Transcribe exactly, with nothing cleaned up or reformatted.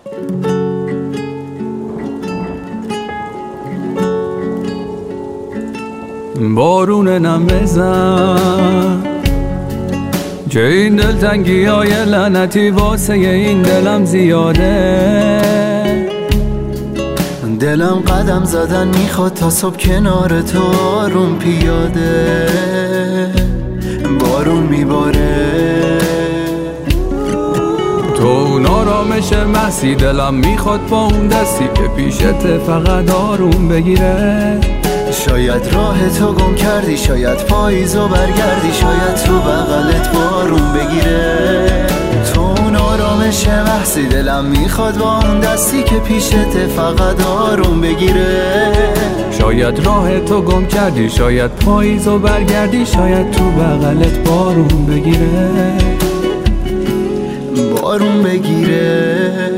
بارون نم بزن که این دلتنگی های لعنتی واسه این دلم زیاده. دلم قدم زدن میخواد تا صبح کنار تو آروم پیاده. بارون میباره تو اون آرامش محضی دلم میخواد با اون دستی که پیشت فقط آروم بگیره. شاید راه تو گم کردی، شاید پاییزو برگردی، شاید تو بغلت بارون بگیره. تو اون آرامش محضی دلم میخواد با اون دستی که پیشت فقط آروم بگیره. شاید راه تو گم کردی، شاید پاییزو برگردی، شاید تو بغلت بارون بگیره. بارون بگیره.